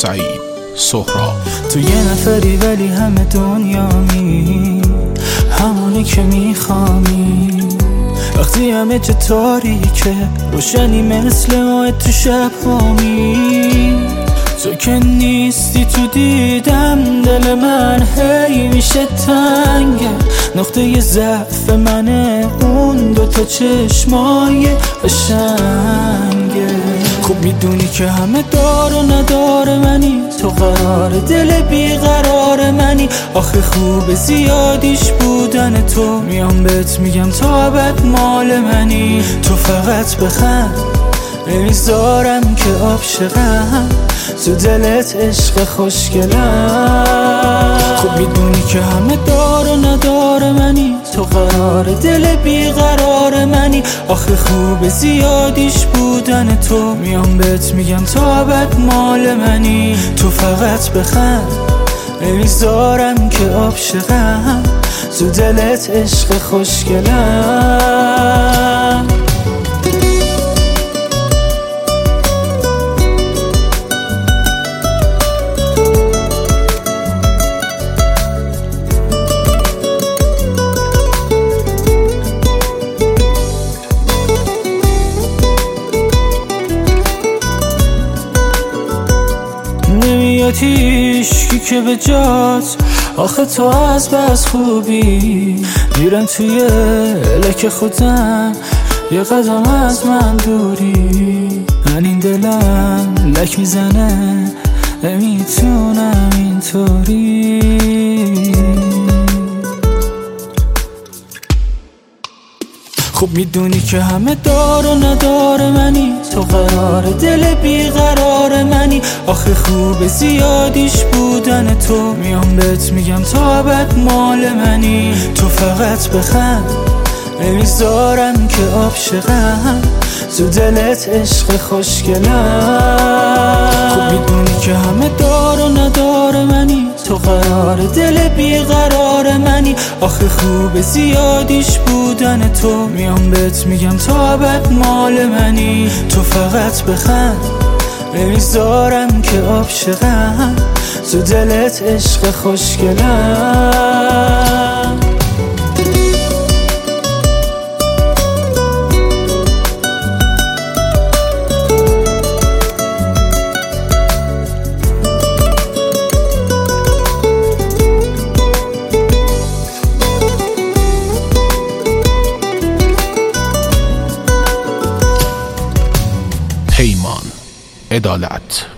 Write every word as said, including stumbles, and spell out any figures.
سعید سهراب. تو یه نفری ولی همه دنیامی، همونی که میخوامی. وقتی همه چه تاریکه روشنی مثل ماه تو شب هامی. تو که نیستی تو دیدم دل من هی میشه تنگه. نقطه ضعف منه اون دوتا چشمای قشنگه. خوب میدونی که همه دار و ندار منی، تو قرار دل بیقرار منی. آخه خوب زیادیش بودن تو، میام بهت میگم تا ابد مال منی. تو فقط بخند نمیذارم که عاشقم، تو دلت عشق خوشگلم. خوب میدونی که همه دار و ندار منی، تو قرار دل بیقرار منی. آخه خوب زیادیش بودن تو، میام بهت میگم تا ابد مال منی. تو فقط بخند نمیذارم که عاشقم، تو دلت عشق خوشگلم. نمیادیشکی که به جات، آخه تو از بس خوبی. میرم توی لک خودم یه قدم از من دوری. من این دلم لک میزنه نمیتونم اینطوری. خوب میدونی که همه دار و ندار منی، تو قرار دل بیقرار منی. آخه خوب زیادیش بودن تو، میام بهت میگم تا ابد مال منی. تو فقط بخند نمیذارم که عاشقم، تو دلت عشق خوشگلم. خوب میدونی که همه دار و ندار منی، تو قرار دل بیقرار منی. آخه خوب زیادیش بودن تو، میام بهت میگم تا ابد مال منی. تو فقط بخند نمیذارم که عاشقم، تو دلت عشق خوشگلم. پیمان عدالت.